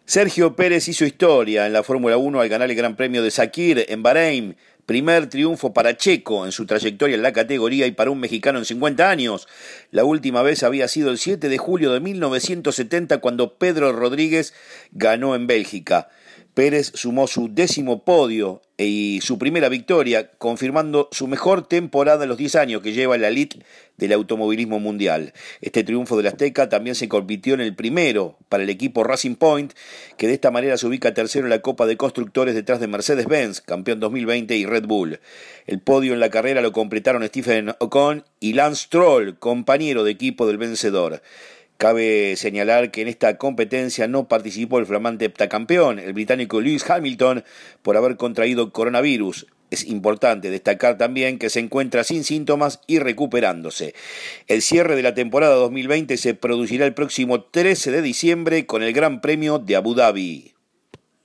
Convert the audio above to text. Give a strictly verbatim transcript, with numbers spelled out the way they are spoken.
Sergio Pérez hizo historia en la Fórmula uno al ganar el Gran Premio de Sakhir en Bahrein. Primer triunfo para Checo en su trayectoria en la categoría y para un mexicano en cincuenta años. La última vez había sido el siete de julio de mil novecientos setenta cuando Pedro Rodríguez ganó en Bélgica. Pérez sumó su décimo podio y su primera victoria, confirmando su mejor temporada en los diez años que lleva en la elite del automovilismo mundial. Este triunfo del Azteca también se convirtió en el primero para el equipo Racing Point, que de esta manera se ubica tercero en la Copa de Constructores detrás de Mercedes-Benz, campeón dos mil veinte, y Red Bull. El podio en la carrera lo completaron Stephen Ocon y Lance Stroll, compañero de equipo del vencedor. Cabe señalar que en esta competencia no participó el flamante heptacampeón, el británico Lewis Hamilton, por haber contraído coronavirus. Es importante destacar también que se encuentra sin síntomas y recuperándose. El cierre de la temporada dos mil veinte se producirá el próximo trece de diciembre con el Gran Premio de Abu Dhabi.